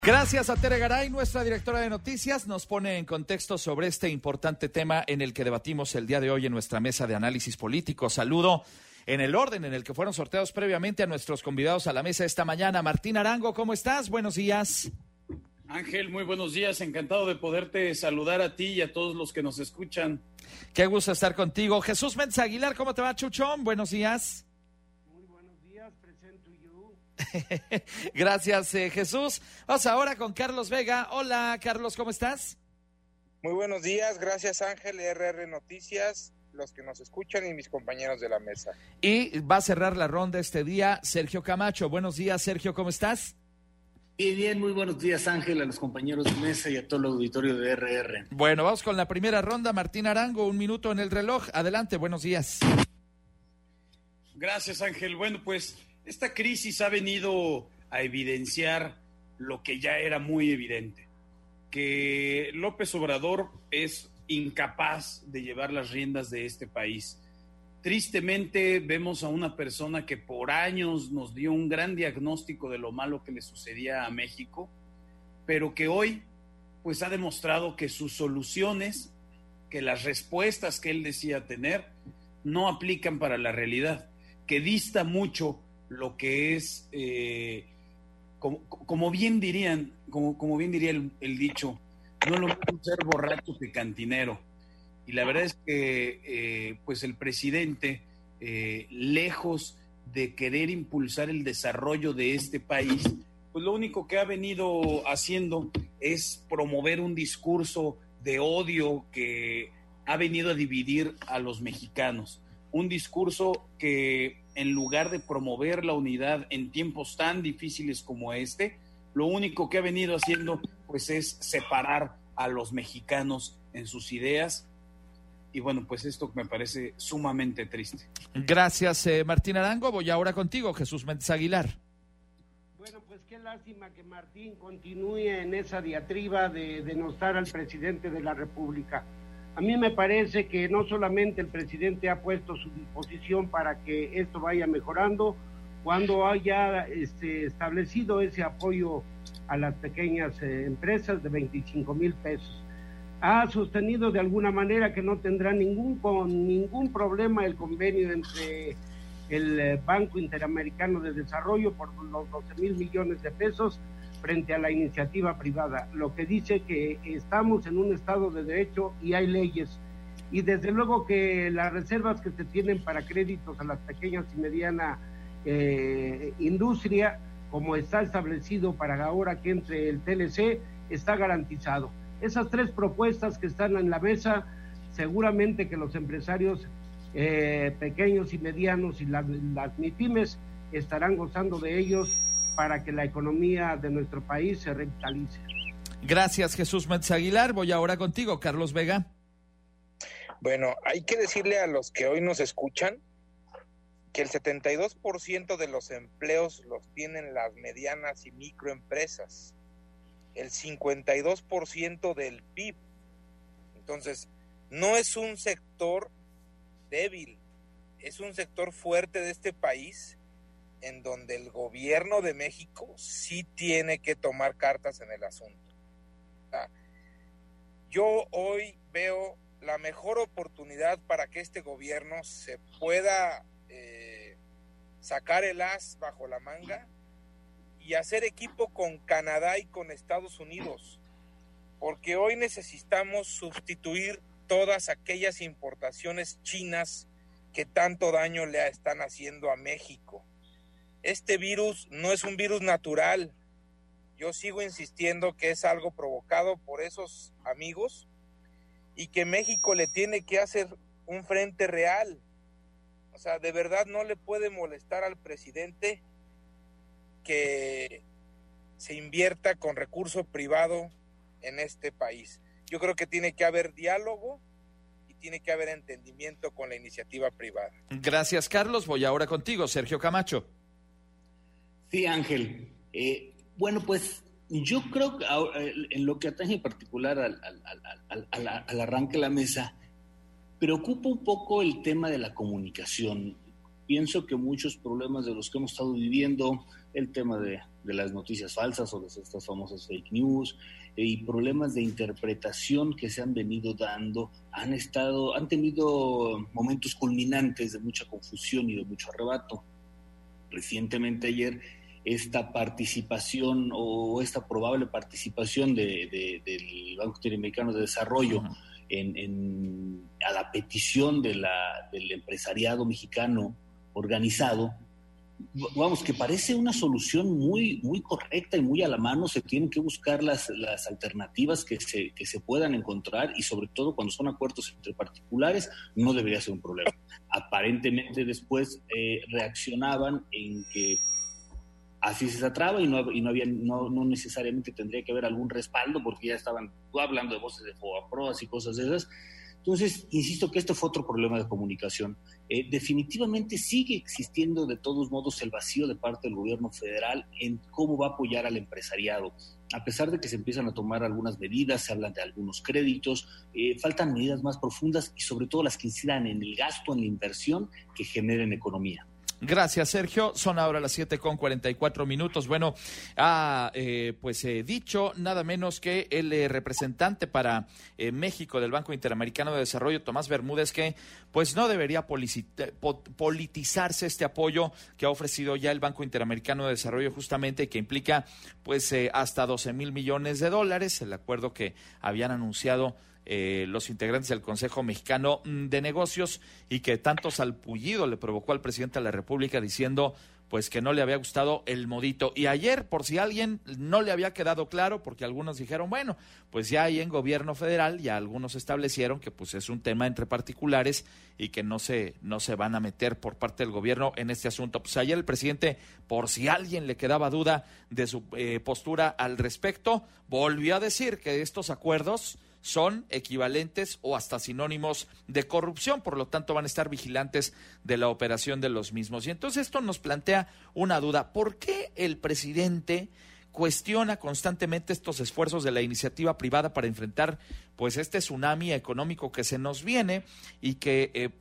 Gracias a Tere Garay, nuestra directora de noticias, nos pone en contexto sobre este importante tema en el que debatimos el día de hoy en nuestra mesa de análisis político. Saludo en el orden en el que fueron sorteados previamente a nuestros convidados a la mesa esta mañana. Martín Arango, ¿cómo estás? Buenos días. Ángel, muy buenos días. Encantado de poderte saludar a ti y a todos los que nos escuchan. Qué gusto estar contigo. Jesús Méndez Aguilar, ¿cómo te va, Chuchón? Buenos días. Gracias, Jesús. Vamos ahora con Carlos Vega. Hola, Carlos, ¿cómo estás? Muy buenos días, gracias Ángel, RR Noticias, los que nos escuchan y mis compañeros de la mesa. Y va a cerrar la ronda este día Sergio Camacho. Buenos días, Sergio, ¿cómo estás? Bien, muy buenos días, Ángel, a los compañeros de mesa y a todo el auditorio de RR. Bueno, vamos con la primera ronda. Martín Arango, 1 minuto en el reloj. Adelante, buenos días. Gracias, Ángel. Bueno, pues esta crisis ha venido a evidenciar lo que ya era muy evidente, que López Obrador es incapaz de llevar las riendas de este país. Tristemente vemos a una persona que por años nos dio un gran diagnóstico de lo malo que le sucedía a México, pero que hoy pues ha demostrado que sus soluciones, que las respuestas que él decía tener, no aplican para la realidad, que dista mucho lo que es, como bien diría el dicho, no lo mismo ser borracho que cantinero. Y la verdad es que pues el presidente, lejos de querer impulsar el desarrollo de este país, pues lo único que ha venido haciendo es promover un discurso de odio que ha venido a dividir a los mexicanos. Un discurso que, en lugar de promover la unidad en tiempos tan difíciles como este, lo único que ha venido haciendo pues es separar a los mexicanos en sus ideas. Y bueno, pues esto me parece sumamente triste. Gracias, Martín Arango. Voy ahora contigo, Jesús Méndez Aguilar. Bueno, pues qué lástima que Martín continúe en esa diatriba de denostar al presidente de la República. A mí me parece que no solamente el presidente ha puesto su disposición para que esto vaya mejorando, cuando haya establecido ese apoyo a las pequeñas empresas de 25,000 pesos. Ha sostenido de alguna manera que no tendrá ningún problema el convenio entre el Banco Interamericano de Desarrollo por los 12,000 millones de pesos frente a la iniciativa privada, lo que dice que estamos en un estado de derecho y hay leyes, y desde luego que las reservas que se tienen para créditos a las pequeñas y mediana industria, como está establecido para ahora que entre el TLC, está garantizado. Esas 3 propuestas que están en la mesa, seguramente que los empresarios pequeños y medianos y las MIPYMES estarán gozando de ellos para que la economía de nuestro país se revitalice. Gracias, Jesús Méndez Aguilar. Voy ahora contigo, Carlos Vega. Bueno, hay que decirle a los que hoy nos escuchan que el 72% de los empleos los tienen las medianas y microempresas, el 52% del PIB. Entonces, no es un sector débil, es un sector fuerte de este país, en donde el gobierno de México sí tiene que tomar cartas en el asunto. Yo hoy veo la mejor oportunidad para que este gobierno se pueda sacar el as bajo la manga y hacer equipo con Canadá y con Estados Unidos, porque hoy necesitamos sustituir todas aquellas importaciones chinas que tanto daño le están haciendo a México. Este virus no es un virus natural. Yo sigo insistiendo que es algo provocado por esos amigos y que México le tiene que hacer un frente real. O sea, de verdad no le puede molestar al presidente que se invierta con recurso privado en este país. Yo creo que tiene que haber diálogo y tiene que haber entendimiento con la iniciativa privada. Gracias, Carlos. Voy ahora contigo, Sergio Camacho. Sí, Ángel. Bueno, pues yo creo que en lo que atañe en particular al arranque de la mesa, preocupa un poco el tema de la comunicación. Pienso que muchos problemas de los que hemos estado viviendo, el tema de de las noticias falsas o de estas famosas fake news, y problemas de interpretación que se han venido dando, han tenido momentos culminantes de mucha confusión y de mucho arrebato. Recientemente ayer, esta participación o esta probable participación del Banco Interamericano de Desarrollo a la petición del empresariado mexicano organizado, vamos, que parece una solución muy, muy correcta y muy a la mano. Se tienen que buscar las alternativas que se puedan encontrar, y sobre todo cuando son acuerdos entre particulares no debería ser un problema. Aparentemente después reaccionaban en que así se trataba y no necesariamente tendría que haber algún respaldo, porque ya estaban hablando de voces de FOBAPROAS y cosas de esas. Entonces, insisto que este fue otro problema de comunicación. Definitivamente sigue existiendo de todos modos el vacío de parte del gobierno federal en cómo va a apoyar al empresariado. A pesar de que se empiezan a tomar algunas medidas, se hablan de algunos créditos, faltan medidas más profundas y sobre todo las que incidan en el gasto, en la inversión que generen economía. Gracias, Sergio. Son ahora las 7:44. Bueno, dicho nada menos que el representante para México del Banco Interamericano de Desarrollo, Tomás Bermúdez, que pues no debería politizarse este apoyo que ha ofrecido ya el Banco Interamericano de Desarrollo, justamente, que implica pues hasta $12,000 millones, el acuerdo que habían anunciado los integrantes del Consejo Mexicano de Negocios, y que tanto salpullido le provocó al presidente de la República diciendo pues que no le había gustado el modito. Y ayer, por si a alguien no le había quedado claro, porque algunos dijeron, bueno, pues ya ahí en gobierno federal ya algunos establecieron que pues es un tema entre particulares y que no se van a meter por parte del gobierno en este asunto. Pues ayer el presidente, por si a alguien le quedaba duda de su postura al respecto, volvió a decir que estos acuerdos son equivalentes o hasta sinónimos de corrupción, por lo tanto van a estar vigilantes de la operación de los mismos. Y entonces esto nos plantea una duda: ¿por qué el presidente cuestiona constantemente estos esfuerzos de la iniciativa privada para enfrentar pues este tsunami económico que se nos viene y que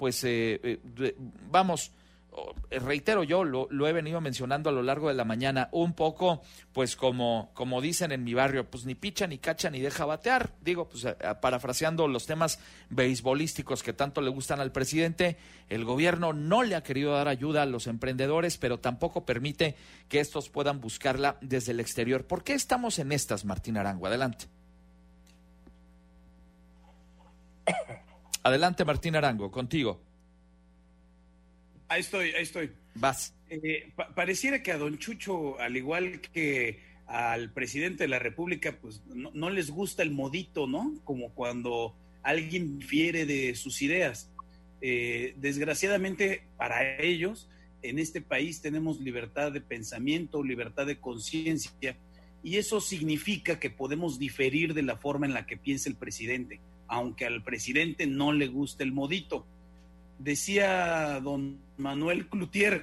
reitero, yo lo he venido mencionando a lo largo de la mañana, un poco pues como dicen en mi barrio, pues ni picha, ni cacha, ni deja batear? Digo, pues parafraseando los temas beisbolísticos que tanto le gustan al presidente, el gobierno no le ha querido dar ayuda a los emprendedores, pero tampoco permite que estos puedan buscarla desde el exterior. ¿Por qué estamos en estas, Martín Arango? Adelante. Adelante, Martín Arango, contigo. Ahí estoy. Vas. Pareciera que a don Chucho, al igual que al presidente de la República, pues no les gusta el modito, ¿no? Como cuando alguien difiere de sus ideas. Desgraciadamente para ellos, en este país tenemos libertad de pensamiento, libertad de conciencia, y eso significa que podemos diferir de la forma en la que piensa el presidente, aunque al presidente no le guste el modito. Decía don Manuel Cloutier,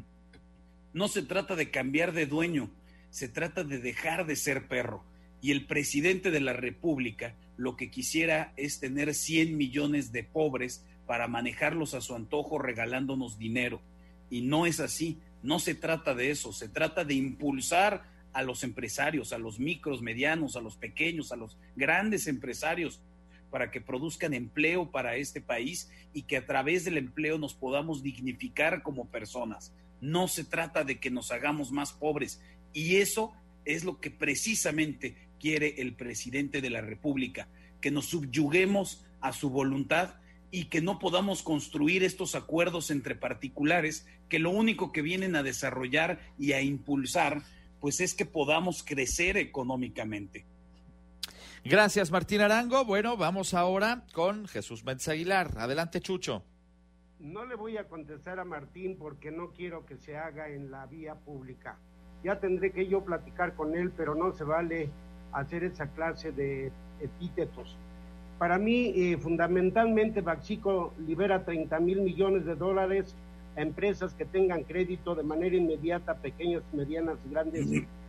no se trata de cambiar de dueño, se trata de dejar de ser perro. Y el presidente de la República lo que quisiera es tener 100 millones de pobres para manejarlos a su antojo regalándonos dinero. Y no es así, no se trata de eso, se trata de impulsar a los empresarios, a los micros, medianos, a los pequeños, a los grandes empresarios, para que produzcan empleo para este país y que a través del empleo nos podamos dignificar como personas. No se trata de que nos hagamos más pobres, y eso es lo que precisamente quiere el presidente de la República, que nos subyuguemos a su voluntad y que no podamos construir estos acuerdos entre particulares que lo único que vienen a desarrollar y a impulsar pues es que podamos crecer económicamente. Gracias, Martín Arango. Bueno, vamos ahora con Jesús Méndez Aguilar. Adelante, Chucho. No le voy a contestar a Martín porque no quiero que se haga en la vía pública. Ya tendré que yo platicar con él, pero no se vale hacer esa clase de epítetos. Para mí, fundamentalmente, Banxico libera $30,000 millones a empresas que tengan crédito de manera inmediata, pequeñas, medianas, grandes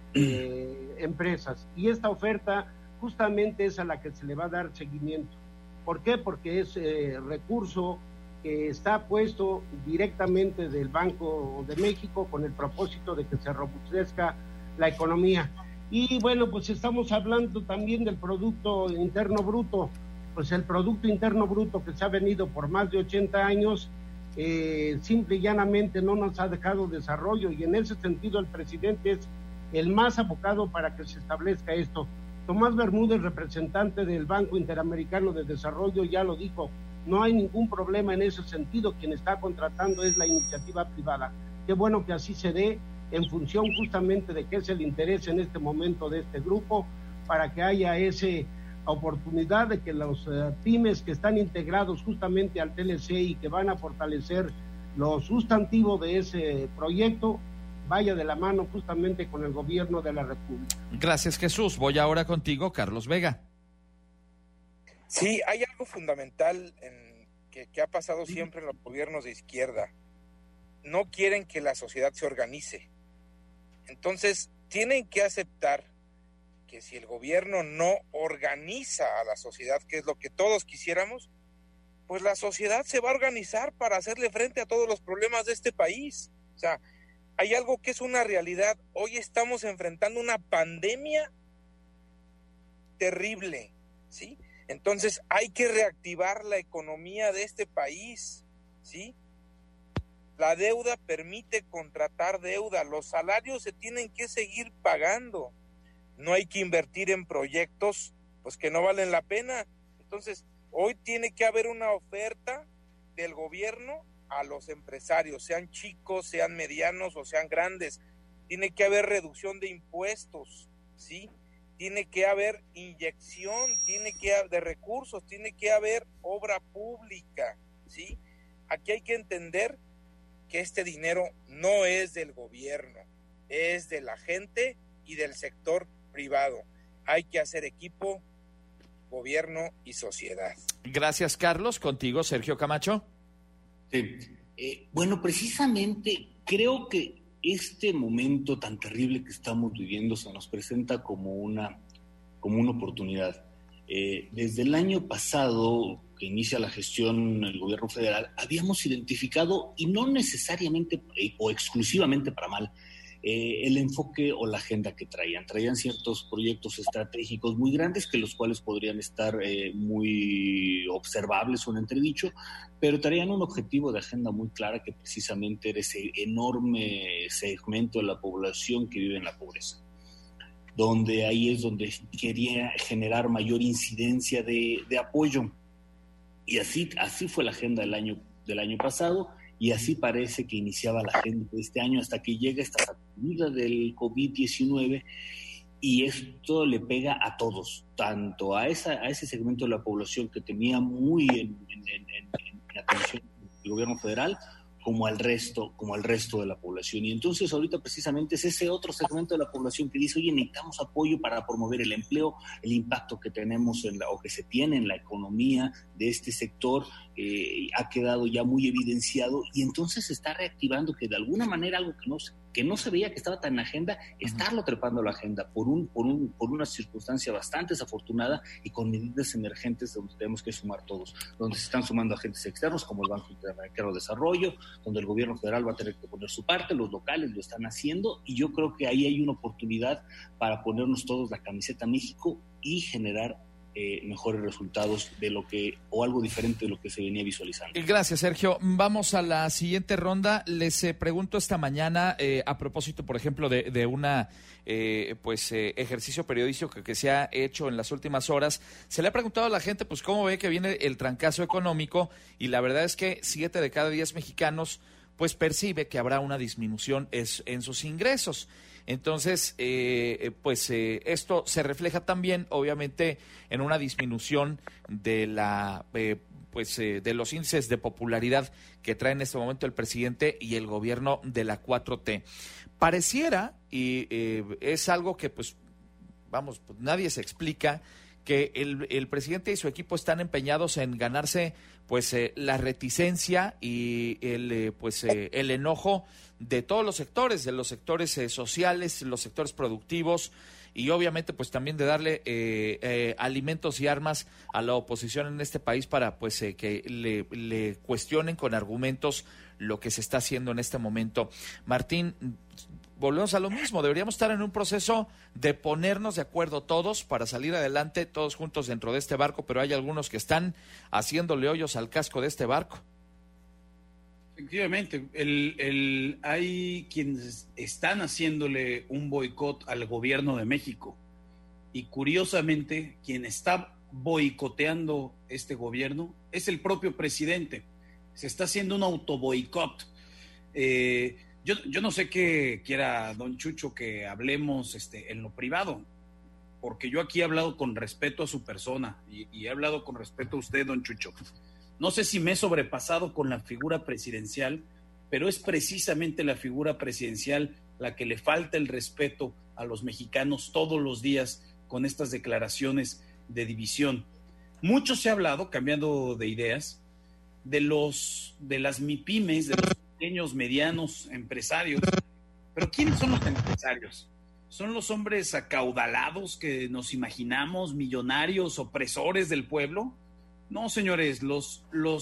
empresas. Y esta oferta justamente es a la que se le va a dar seguimiento. ¿Por qué? Porque es recurso que está puesto directamente del Banco de México con el propósito de que se robustezca la economía. Y bueno, pues estamos hablando también del Producto Interno Bruto. Pues el Producto Interno Bruto que se ha venido por más de 80 años, simple y llanamente no nos ha dejado desarrollo, y en ese sentido el presidente es el más abocado para que se establezca esto. Tomás Bermúdez, representante del Banco Interamericano de Desarrollo, ya lo dijo, no hay ningún problema en ese sentido, quien está contratando es la iniciativa privada. Qué bueno que así se dé, en función justamente de qué es el interés en este momento de este grupo, para que haya esa oportunidad de que los pymes que están integrados justamente al TLC y que van a fortalecer lo sustantivo de ese proyecto, vaya de la mano justamente con el gobierno de la República. Gracias, Jesús. Voy ahora contigo, Carlos Vega. Sí, hay algo fundamental que ha pasado siempre en los gobiernos de izquierda. No quieren que la sociedad se organice. Entonces, tienen que aceptar que si el gobierno no organiza a la sociedad, que es lo que todos quisiéramos, pues la sociedad se va a organizar para hacerle frente a todos los problemas de este país. O sea, hay algo que es una realidad. Hoy estamos enfrentando una pandemia terrible, ¿sí? Entonces hay que reactivar la economía de este país, ¿sí? La deuda permite contratar deuda, los salarios se tienen que seguir pagando. No hay que invertir en proyectos pues que no valen la pena. Entonces, hoy tiene que haber una oferta del gobierno a los empresarios, sean chicos, sean medianos o sean grandes. Tiene que haber reducción de impuestos, ¿sí? Tiene que haber inyección, tiene que haber de recursos, tiene que haber obra pública, ¿sí? Aquí hay que entender que este dinero no es del gobierno, es de la gente y del sector privado. Hay que hacer equipo, gobierno y sociedad. Gracias, Carlos. Contigo, Sergio Camacho. Sí. Bueno, precisamente creo que este momento tan terrible que estamos viviendo se nos presenta como una oportunidad. Desde el año pasado, que inicia la gestión el gobierno federal, habíamos identificado, y no necesariamente o exclusivamente para mal, el enfoque o la agenda que traían ciertos proyectos estratégicos muy grandes, que los cuales podrían estar muy observables o en entredicho, pero traían un objetivo de agenda muy clara, que precisamente era ese enorme segmento de la población que vive en la pobreza, donde ahí es donde quería generar mayor incidencia de apoyo, y así fue la agenda del año pasado. Y así parece que iniciaba la agenda de este año, hasta que llega esta sacudida del COVID-19, y esto le pega a todos, tanto a ese segmento de la población que tenía muy en atención el gobierno federal, como al resto de la población. Y entonces ahorita precisamente es ese otro segmento de la población que dice, oye, necesitamos apoyo para promover el empleo, el impacto que tenemos o que se tiene en la economía de este sector ha quedado ya muy evidenciado, y entonces se está reactivando, que de alguna manera algo que no se veía que estaba tan en la agenda, estarlo trepando a la agenda por una circunstancia bastante desafortunada, y con medidas emergentes donde tenemos que sumar todos, donde se están sumando agentes externos como el Banco Interamericano de Desarrollo, donde el gobierno federal va a tener que poner su parte, los locales lo están haciendo, y yo creo que ahí hay una oportunidad para ponernos todos la camiseta México y generar mejores resultados o algo diferente de lo que se venía visualizando. Gracias, Sergio. Vamos a la siguiente ronda. Les pregunto esta mañana, a propósito, por ejemplo, de una ejercicio periodístico que se ha hecho en las últimas horas. Se le ha preguntado a la gente, pues, cómo ve que viene el trancazo económico, y la verdad es que 7 de cada 10 mexicanos pues percibe que habrá una disminución en sus ingresos. Entonces, esto se refleja también, obviamente, en una disminución de de los índices de popularidad que trae en este momento el presidente y el gobierno de la 4T. Pareciera, y es algo que, nadie se explica, que el presidente y su equipo están empeñados en ganarse la reticencia y el enojo de todos los sectores, de los sectores sociales, los sectores productivos, y obviamente pues también de darle alimentos y armas a la oposición en este país para que le cuestionen con argumentos lo que se está haciendo en este momento. Martín, volvemos a lo mismo, deberíamos estar en un proceso de ponernos de acuerdo todos para salir adelante, todos juntos dentro de este barco, pero hay algunos que están haciéndole hoyos al casco de este barco. Efectivamente, hay quienes están haciéndole un boicot al gobierno de México y curiosamente quien está boicoteando este gobierno es el propio presidente. Se está haciendo un autoboicot. Yo no sé qué quiera don Chucho que hablemos en lo privado, porque yo aquí he hablado con respeto a su persona y he hablado con respeto a usted, don Chucho. No sé si me he sobrepasado con la figura presidencial, pero es precisamente la figura presidencial la que le falta el respeto a los mexicanos todos los días con estas declaraciones de división. Mucho se ha hablado, cambiando de ideas, de las MIPYMES, de los pequeños, medianos empresarios. Pero ¿quiénes son los empresarios? ¿Son los hombres acaudalados que nos imaginamos, millonarios, opresores del pueblo? No, señores, los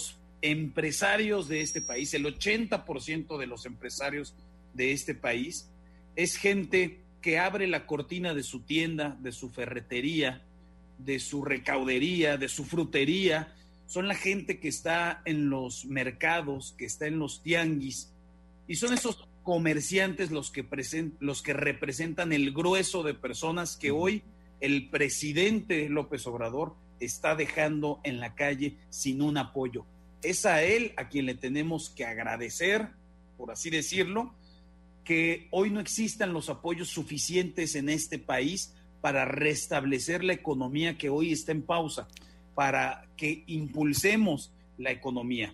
empresarios de este país, el 80% de los empresarios de este país, es gente que abre la cortina de su tienda, de su ferretería, de su recaudería, de su frutería. Son la gente que está en los mercados, que está en los tianguis, y son esos comerciantes los que representan el grueso de personas que hoy el presidente López Obrador está dejando en la calle sin un apoyo. Es a él a quien le tenemos que agradecer, por así decirlo, que hoy no existan los apoyos suficientes en este país para restablecer la economía que hoy está en pausa, para que impulsemos la economía.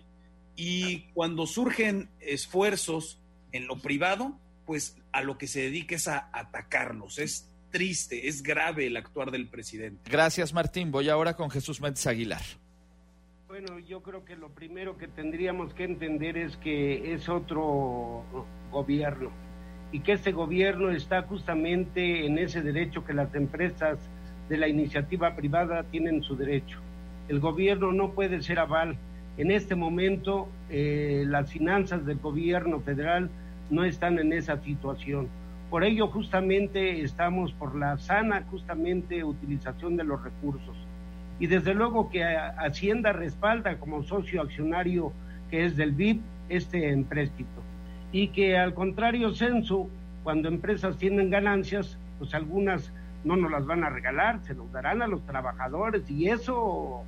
Y cuando surgen esfuerzos en lo privado, pues a lo que se dedica es a atacarlos. Es triste, es grave el actuar del presidente. Gracias, Martín. Voy ahora con Jesús Méndez Aguilar. Bueno, yo creo que lo primero que tendríamos que entender es que es otro gobierno y que este gobierno está justamente en ese derecho que las empresas de la iniciativa privada tienen su derecho. El gobierno no puede ser aval. En este momento las finanzas del gobierno federal no están en esa situación. Por ello justamente estamos por la sana justamente utilización de los recursos. Y desde luego que Hacienda respalda como socio accionario que es del BIP este empréstito. Y que al contrario censo, cuando empresas tienen ganancias, pues algunas no nos las van a regalar, se los darán a los trabajadores y eso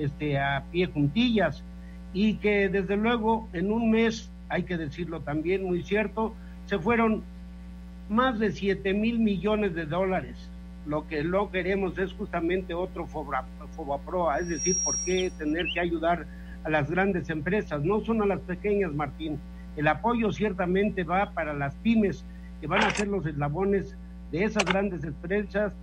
a pie juntillas. Y que desde luego en un mes, hay que decirlo también, muy cierto, se fueron más de 7,000 millones de dólares. Lo que no queremos es justamente otro Fobaproa, es decir, ¿por qué tener que ayudar a las grandes empresas? No son a las pequeñas, Martín. El apoyo ciertamente va para las pymes, que van a ser los eslabones de esas grandes empresas,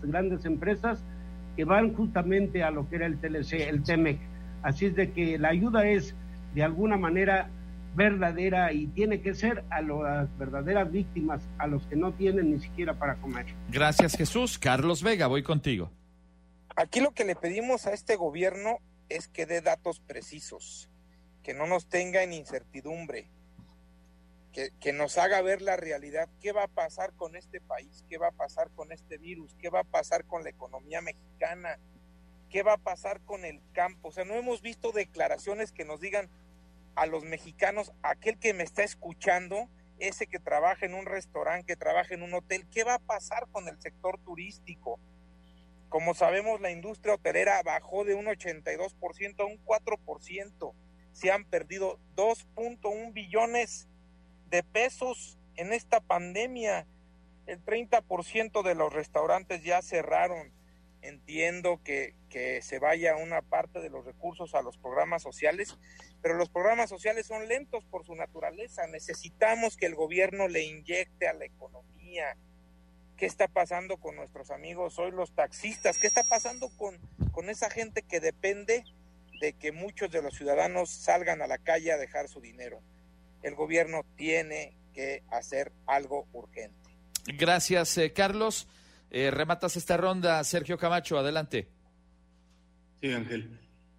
que van justamente a lo que era el TLC, el TEMEC. Así es de que la ayuda es de alguna manera verdadera y tiene que ser a las verdaderas víctimas, a los que no tienen ni siquiera para comer. Gracias, Jesús. Carlos Vega, voy contigo. Aquí lo que le pedimos a este gobierno es que dé datos precisos, que no nos tenga en incertidumbre, que nos haga ver la realidad. ¿Qué va a pasar con este país? ¿Qué va a pasar con este virus? ¿Qué va a pasar con la economía mexicana? ¿Qué va a pasar con el campo? O sea, no hemos visto declaraciones que nos digan a los mexicanos, aquel que me está escuchando, ese que trabaja en un restaurante, que trabaja en un hotel, ¿qué va a pasar con el sector turístico? Como sabemos, la industria hotelera bajó de un 82% a un 4%. Se han perdido 2.1 billones de pesos en esta pandemia. El 30% de los restaurantes ya cerraron. Entiendo que se vaya una parte de los recursos a los programas sociales, pero los programas sociales son lentos por su naturaleza. Necesitamos que el gobierno le inyecte a la economía. ¿Qué está pasando con nuestros amigos hoy los taxistas? ¿Qué está pasando con esa gente que depende de que muchos de los ciudadanos salgan a la calle a dejar su dinero? El gobierno tiene que hacer algo urgente. Gracias, Carlos. Rematas esta ronda, Sergio Camacho, adelante. Sí, Ángel.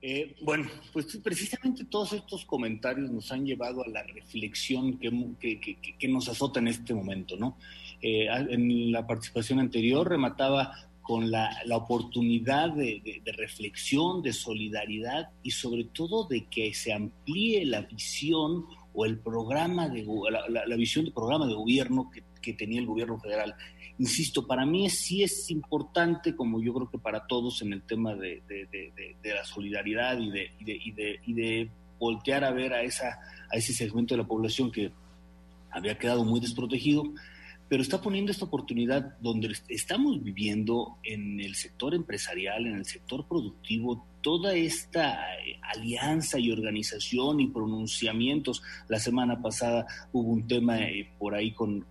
Bueno, pues precisamente todos estos comentarios nos han llevado a la reflexión que nos azota en este momento, ¿no? En la participación anterior remataba con la oportunidad de reflexión, de solidaridad y sobre todo de que se amplíe la visión o el programa la visión de programa de gobierno que tenía el gobierno federal. Insisto, para mí sí es importante, como yo creo que para todos, en el tema de la solidaridad y de voltear a ver a ese segmento de la población que había quedado muy desprotegido, pero está poniendo esta oportunidad donde estamos viviendo en el sector empresarial, en el sector productivo, toda esta alianza y organización y pronunciamientos. La semana pasada hubo un tema por ahí con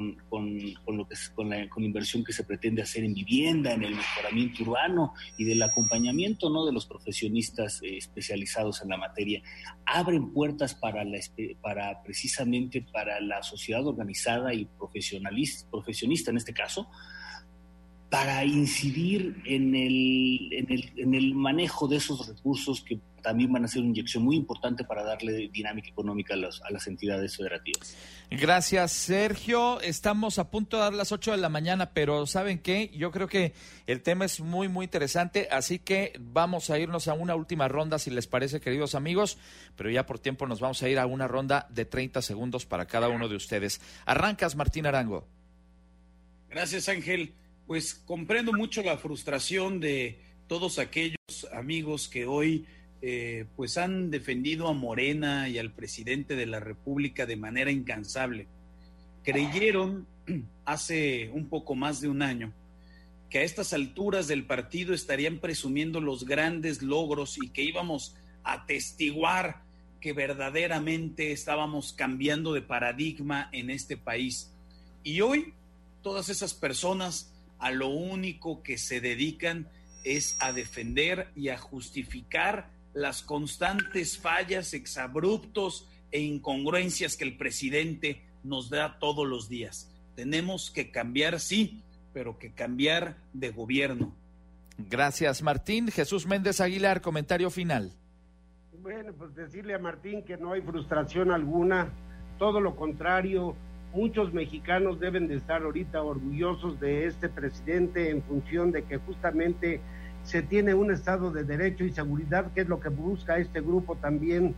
inversión que se pretende hacer en vivienda, en el mejoramiento urbano y del acompañamiento, ¿no?, de los profesionistas especializados en la materia. Abren puertas precisamente para la sociedad organizada y profesionista en este caso, para incidir en el manejo de esos recursos que también van a ser una inyección muy importante para darle dinámica económica a las entidades federativas. Gracias, Sergio. Estamos a punto de dar las 8 de la mañana, pero ¿saben qué? Yo creo que el tema es muy, muy interesante, así que vamos a irnos a una última ronda, si les parece, queridos amigos, pero ya por tiempo nos vamos a ir a una ronda de 30 segundos para cada uno de ustedes. Arrancas, Martín Arango. Gracias, Ángel. Pues comprendo mucho la frustración de todos aquellos amigos que hoy pues han defendido a Morena y al presidente de la República de manera incansable. Creyeron hace un poco más de un año que a estas alturas del partido estarían presumiendo los grandes logros y que íbamos a atestiguar que verdaderamente estábamos cambiando de paradigma en este país. Y hoy todas esas personas a lo único que se dedican es a defender y a justificar las constantes fallas, exabruptos e incongruencias que el presidente nos da todos los días. Tenemos que cambiar, sí, pero que cambiar de gobierno. Gracias, Martín. Jesús Méndez Aguilar, comentario final. Bueno, pues decirle a Martín que no hay frustración alguna, todo lo contrario. Muchos mexicanos deben de estar ahorita orgullosos de este presidente en función de que justamente se tiene un Estado de Derecho y seguridad, que es lo que busca este grupo también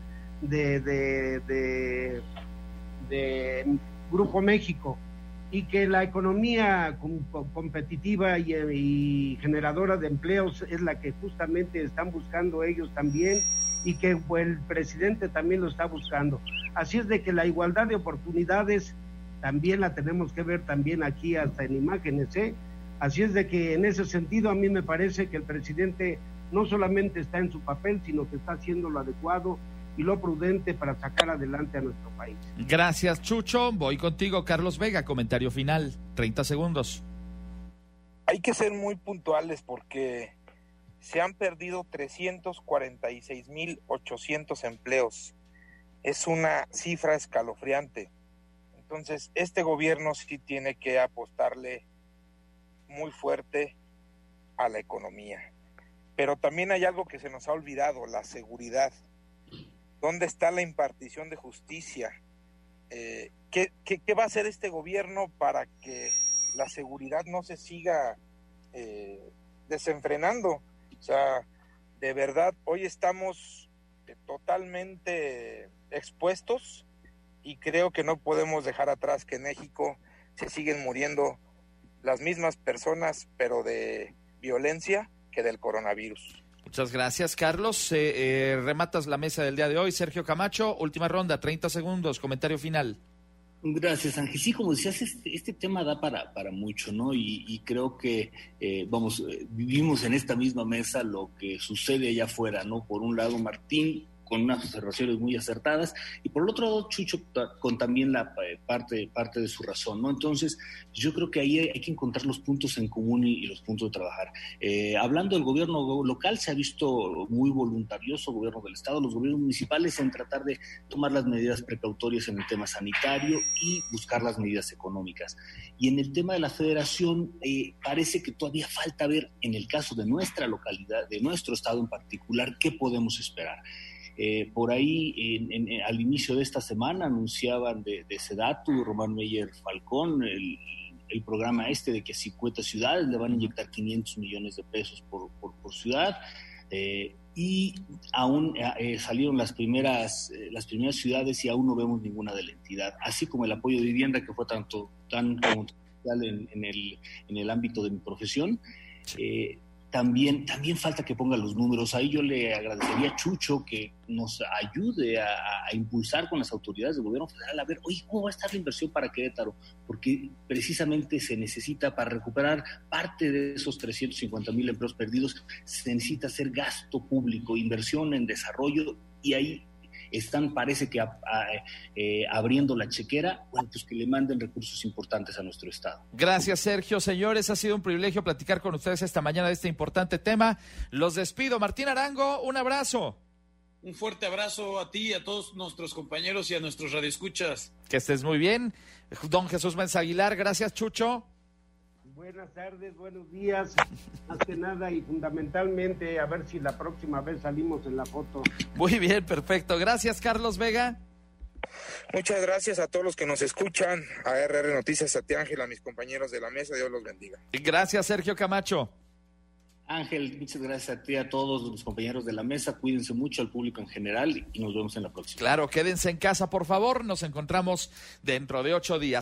de Grupo México, y que la economía competitiva y generadora de empleos es la que justamente están buscando ellos también, y que pues, el presidente también lo está buscando. Así es de que la igualdad de oportunidades también la tenemos que ver también aquí hasta en imágenes, ¿eh? Así es de que en ese sentido a mí me parece que el presidente no solamente está en su papel, sino que está haciendo lo adecuado y lo prudente para sacar adelante a nuestro país. Gracias, Chucho. Voy contigo, Carlos Vega, comentario final, 30 segundos. Hay que ser muy puntuales porque se han perdido 346,800 empleos. Es una cifra escalofriante. Entonces, este gobierno sí tiene que apostarle muy fuerte a la economía. Pero también hay algo que se nos ha olvidado, la seguridad. ¿Dónde está la impartición de justicia? ¿Qué va a hacer este gobierno para que la seguridad no se siga desenfrenando? O sea, de verdad, hoy estamos totalmente expuestos y creo que no podemos dejar atrás que en México se siguen muriendo las mismas personas, pero de violencia que del coronavirus. Muchas gracias, Carlos. Rematas la mesa del día de hoy. Sergio Camacho, última ronda, 30 segundos, comentario final. Gracias, Ángel. Sí, como decías, este tema da para mucho, ¿no? Y creo que, vivimos en esta misma mesa lo que sucede allá afuera, ¿no? Por un lado, Martín con unas observaciones muy acertadas, y por el otro lado Chucho con también la parte de su razón, ¿no? Entonces yo creo que ahí hay que encontrar los puntos en común y los puntos de trabajar. Hablando del gobierno local, se ha visto muy voluntarioso, el gobierno del estado, los gobiernos municipales, en tratar de tomar las medidas precautorias en el tema sanitario y buscar las medidas económicas. Y en el tema de la federación, parece que todavía falta ver, en el caso de nuestra localidad, de nuestro estado en particular, qué podemos esperar. Por ahí, al inicio de esta semana, anunciaban de Sedatu, Román Meyer Falcón, el programa de que a 50 ciudades le van a inyectar 500 millones de pesos por ciudad, y aún salieron las primeras ciudades y aún no vemos ninguna de la entidad, así como el apoyo de vivienda, que fue tan como en el ámbito de mi profesión. También falta que ponga los números. Ahí yo le agradecería a Chucho que nos ayude a impulsar con las autoridades del gobierno federal a ver, oye, ¿cómo va a estar la inversión para Querétaro? Porque precisamente se necesita, para recuperar parte de esos 350,000 empleos perdidos, se necesita hacer gasto público, inversión en desarrollo, y ahí parece que abriendo la chequera, bueno, pues que le manden recursos importantes a nuestro estado. Gracias, Sergio. Señores, ha sido un privilegio platicar con ustedes esta mañana de este importante tema. Los despido. Martín Arango, un abrazo. Un fuerte abrazo a ti, a todos nuestros compañeros y a nuestros radioescuchas. Que estés muy bien. Don Jesús Menza Aguilar, gracias, Chucho. Buenas tardes, buenos días, más que nada y fundamentalmente a ver si la próxima vez salimos en la foto. Muy bien, perfecto. Gracias, Carlos Vega. Muchas gracias a todos los que nos escuchan, a RR Noticias, a ti, Ángel, a mis compañeros de la mesa, Dios los bendiga. Gracias, Sergio Camacho. Ángel, muchas gracias a ti, a todos los compañeros de la mesa, cuídense mucho, al público en general, y nos vemos en la próxima. Claro, quédense en casa, por favor, nos encontramos dentro de 8 días.